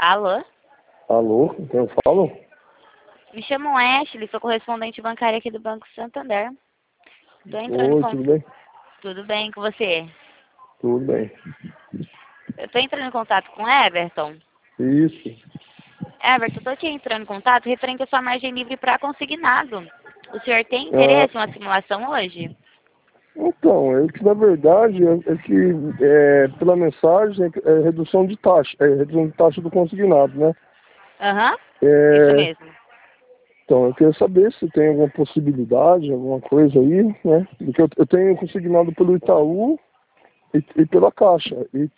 Alô? Alô, com quem eu falo? Me chamo Ashley, sou correspondente bancária aqui do Banco Santander. Tô entrando em Oi, tudo bem? Tudo bem com você? Tudo bem. Eu tô entrando em contato com o Everton. Isso. Everton, tô te entrando em contato referente à sua margem livre para consignado. O senhor tem Ah, interesse em uma simulação hoje? então, é que na verdade pela mensagem é redução de taxa, é redução de taxa do consignado, né? Aham, isso É, mesmo. então, eu queria saber se tem alguma possibilidade, alguma coisa aí, né? Porque eu tenho consignado pelo Itaú e pela Caixa.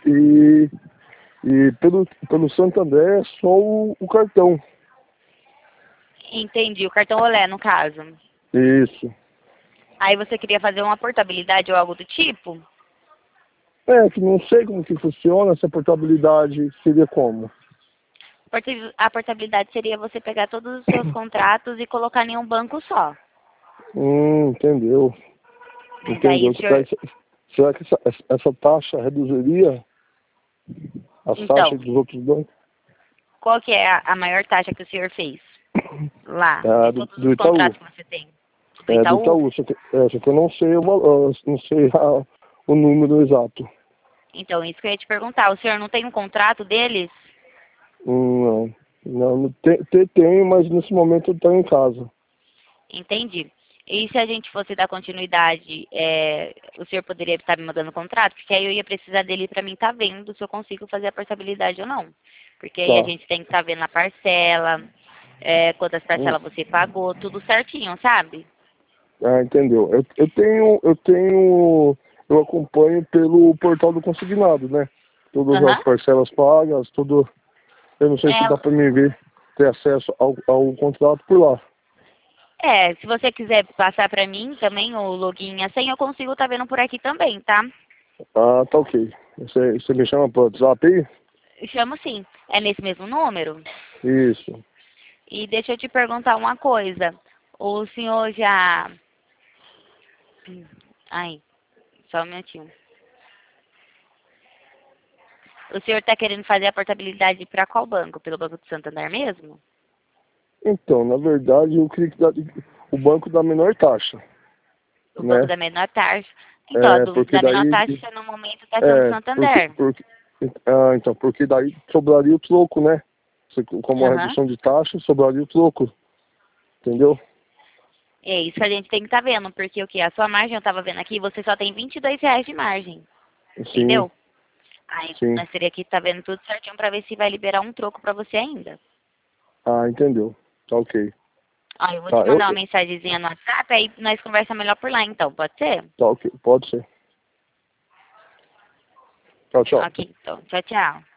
E pelo Santander é só o cartão. Entendi, o cartão Olé, no caso. Isso. Aí você queria fazer uma portabilidade ou algo do tipo? É, que não sei como que funciona, essa portabilidade seria como? A portabilidade seria você pegar todos os seus contratos e colocar em um banco só. Entendeu. Mas aí Entendeu. o senhor... Será que essa taxa reduziria as Então, taxas dos outros bancos? qual que é a maior taxa que o senhor fez lá, É, de todos do os Itaú. contratos que você tem? Do É, do Itaú? Itaú, só que eu não sei o valor, não sei o número exato. Então, isso que eu ia te perguntar. O senhor não tem um contrato deles? Não, não tenho, mas nesse momento eu estou em casa. Entendi. E se a gente fosse dar continuidade, o senhor poderia estar me mandando contrato? Porque aí eu ia precisar dele para mim estar vendo se eu consigo fazer a portabilidade ou não. Porque aí a Tá. gente tem que estar vendo a parcela, quantas Hum, parcelas você pagou, tudo certinho, sabe? entendeu. Eu acompanho pelo portal do consignado, né? Todas Aham. as parcelas pagas, tudo. Eu não sei se dá para mim ver, ter acesso ao contrato por lá. Se você quiser passar para mim também o login e a senha, eu consigo estar vendo por aqui também, tá? Ah, tá ok. Você me chama pro WhatsApp aí? Eu chamo sim. É nesse mesmo número? Isso. E deixa eu te perguntar uma coisa. O senhor já... Ai, só um minutinho. O senhor está querendo fazer a portabilidade para qual banco? Pelo Banco do Santander mesmo? Então, na verdade, eu queria que o banco dá menor taxa, O banco né? da menor taxa. Então, Porque da menor daí. taxa no momento está sendo o É, Santander. porque daí sobraria o troco, né? Como uma Aham. redução de taxa, sobraria o troco, entendeu? É isso que a gente tem que estar vendo, porque o que? A sua margem, eu estava vendo aqui, você só tem R$ 22 de margem. Sim, Entendeu? Aí sim. nós teria que estar vendo tudo certinho para ver se vai liberar um troco para você ainda. Ah, entendeu. Tá ok. Ó, eu vou te Tá, mandar uma mensagenzinha no WhatsApp, aí nós conversamos melhor por lá então, pode ser? tá ok. Pode ser. Tchau, tchau. Ok, então. Tchau, tchau.